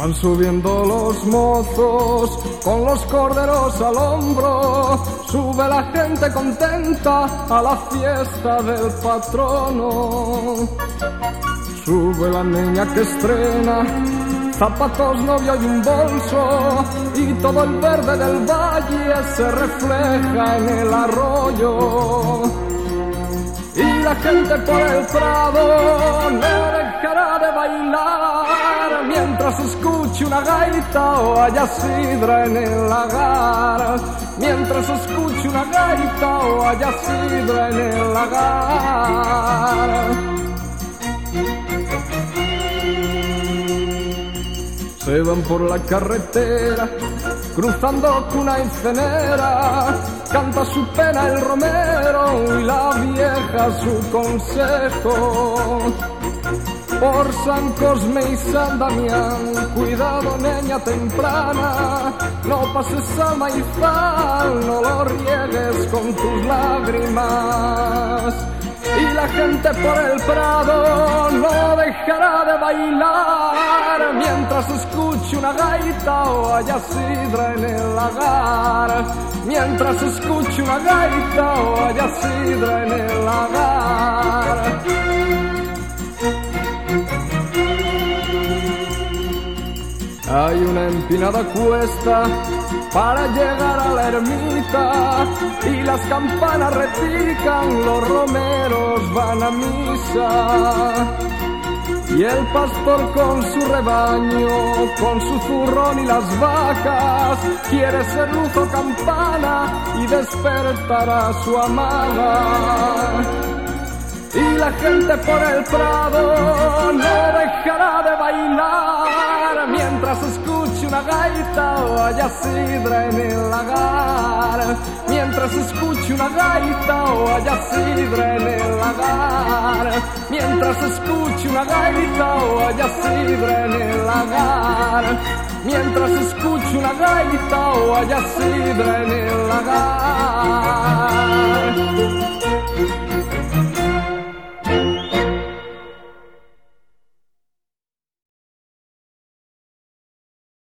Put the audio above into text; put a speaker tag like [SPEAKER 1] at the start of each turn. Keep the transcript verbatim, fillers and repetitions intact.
[SPEAKER 1] Van subiendo los mozos con los corderos al hombro, sube la gente contenta a la fiesta del patrono. Sube la niña que estrena zapatos, novio y un bolso, y todo el verde del valle se refleja en el arroyo. Y la gente por el prado no dejará de bailar mientras escuche una gaita o haya sidra en el lagar. Mientras escuche una gaita o haya sidra en el lagar. Se van por la carretera, cruzando cuna y cenera, canta su pena el romero y la vieja su consejo. Por San Cosme y San Damián, cuidado niña temprana, no pases al maizal, no lo riegues con tus lágrimas. Y la gente por el prado no dejará de bailar mientras escuche una gaita o haya sidra en el lagar. Mientras escuche una gaita o haya sidra en el lagar. Hay una empinada cuesta para llegar a la ermita y las campanas repican, los romeros van a misa. Y el pastor con su rebaño, con su zurrón y las vacas, quiere ser luz o campana y despertar a su amada. Y la gente por el prado no dejará de bailar mientras escuche una gaita o haya sidra en el lagar. Mientras escuche una gaita o haya sidra en el lagar. Mientras escuche una gaita o haya sidra en el lagar. Mientras escuche una gaita o haya sidra en el lagar.